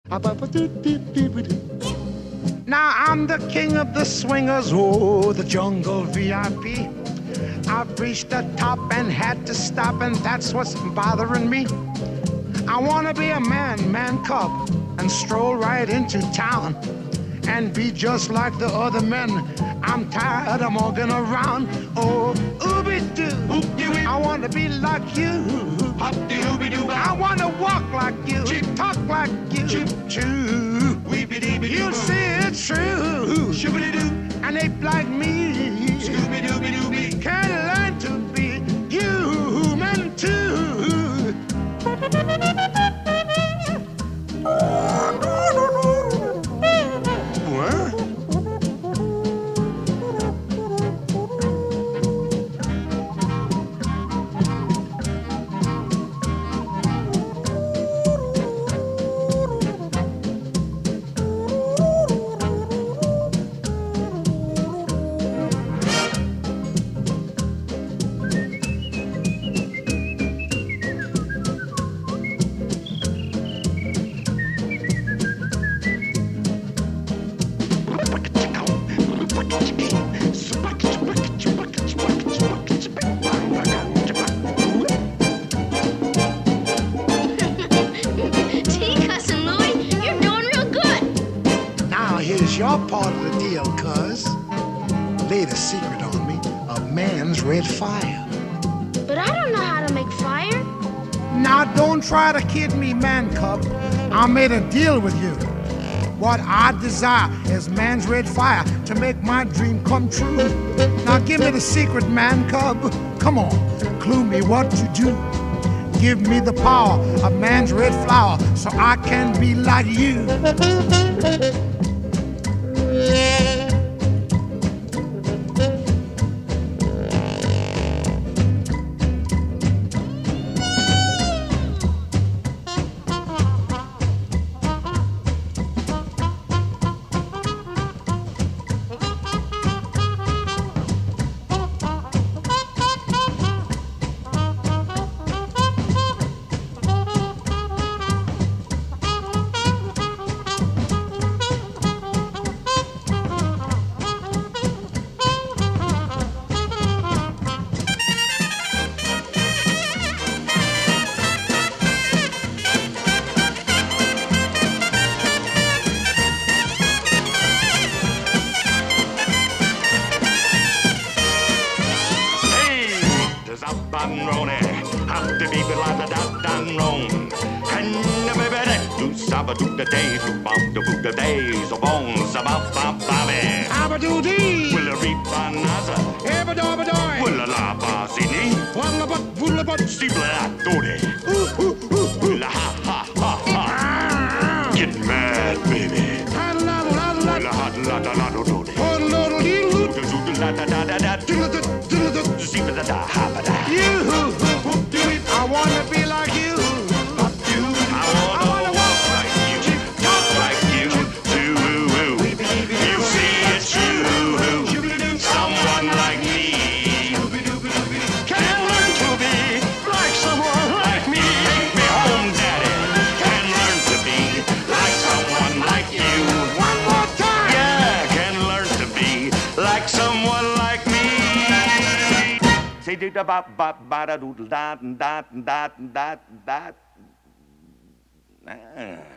Now I'm the king of the swingers, oh, the jungle VIP. I've reached the top and had to stop, and that's what's bothering me. I wanna be a man cub, and stroll right into town and be just like the other men. I'm tired of walking around. Oh, ooby-doo, I wanna be like you. I wanna walk like you, talk like you. You see it's true. An ape like me can learn to be human too. Here's your part of the deal, cuz. Laid a secret on me, a man's red fire. But I don't know how to make fire. Now don't try to kid me, man cub. I made a deal with you. What I desire is man's red fire to make my dream come true. Now give me the secret, man cub. Come on, clue me what to do. Give me the power of man's red flower so I can be like you. The days, bomb the book the days of bones about Bobby. Abadoo-dee, will a reap banaza, ebadobadoi, will a la basini, wallabut, stibla dore, will a ha ha ha ha. Get mad, baby. Will a hot la da la do do. I wanna be like you. Say da ba ba ba da doodle da da da da da da.